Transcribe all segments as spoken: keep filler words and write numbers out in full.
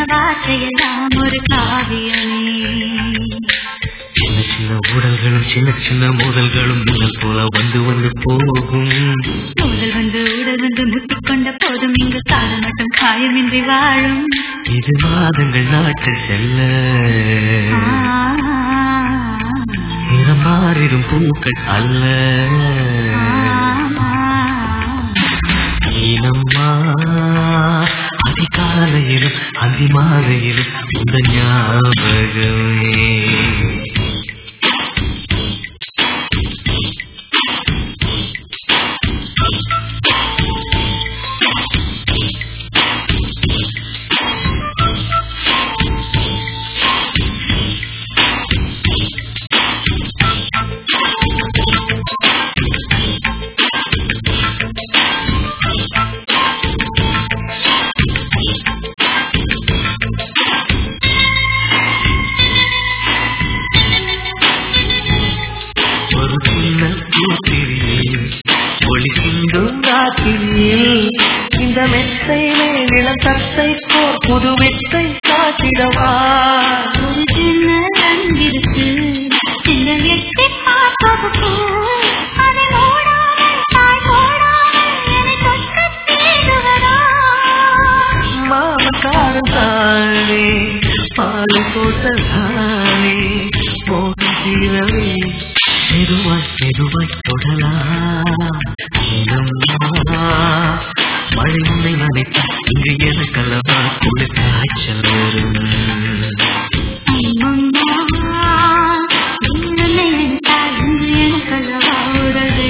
வார்த்தையெல்லாம் ஒரு காவியமே. சின்ன சின்ன ஊடல்களும் சின்ன சின்ன மோதல்களும் மின்னல் போல வந்து வந்து போகும். ஊடல் வந்து ஊடல் வந்து முட்டிக்கொண்ட போதும் இங்கு காதல் மட்டும் காயமின்றி வாழும். இது மாதங்கள் நாட்கள் செல்ல நிறம் மாறிடும் பூக்கள் அல்ல. ஈனம்மா அதிகாலையிலும் அதிமாலையிலும் இந்த ஞாபகமே. ஒளி சிந்தும் ராத்திரியில் இந்த மெத்தை மேலிடம் தத்தை போர் புது வெத்தை காட்டிடவா. ஒரு சின்ன ரங்கிருக்கு இந்த வெற்றி பார்ப்பதற்கு அதை ஓடாமல் தாய் போடாமல் என்னை தொட்டு தேடுவதா. மாமக்காரன் தானே பால் போட்ட தானே போட்டு தீரவே மெதுவாய் மெதுவாய் தொடலாம். மழை உன்னை நினைத்த இங்கு எனக்கல்லவா கூட காய்ச்சல் வரும். எனக்கல்லவா உடல்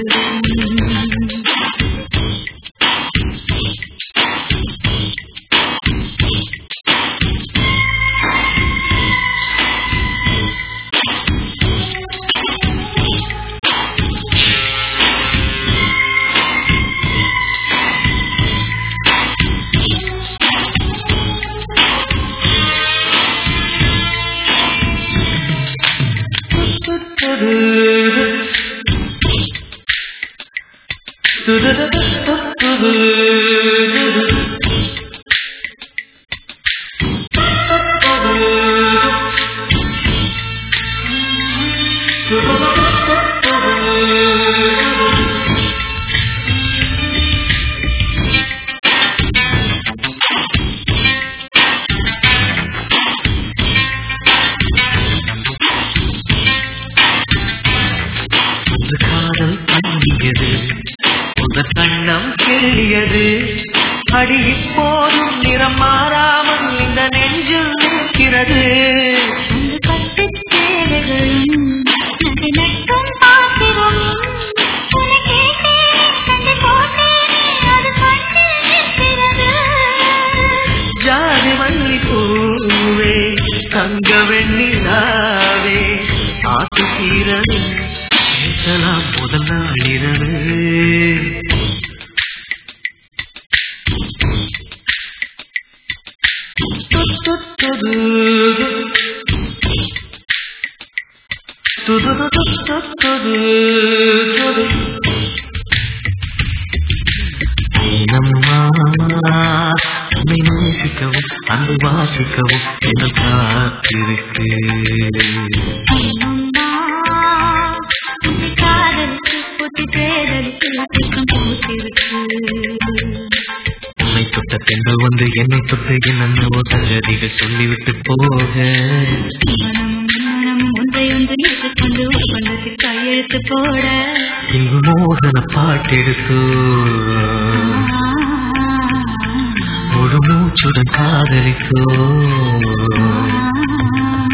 காதல் பண்ணியது கண்ணம் கேளியது அடி இப்போதும் நிறம் மாறாமல் இந்த நெஞ்சில் நிற்கிறது. பட்டு சேவைகளும் நகை நட்டும் பாத்திரம் உன்னை கேட்டேன் கண்டு போட்டேன் அது பட்டு நிற்கிறது. ஜாதி மல்லி பூவே தங்க வெண்ணிலாவே ஆத்து தீரவே பேசலாம் முதல் நாளிரவு. நேசிக்கவும் அன்பு வாசிக்கவும் என காத்திருக்கு. உன்னை தொட்ட பெண்கள் வந்து என்னை தொட்டு என்னென்னவோ சங்கதிகள் சொல்லிவிட்டு போக கையெழுத்து போட இங்கு மோகன பாட்டெடுத்து ஒரு மூச்சுடன் காதலித்தோ.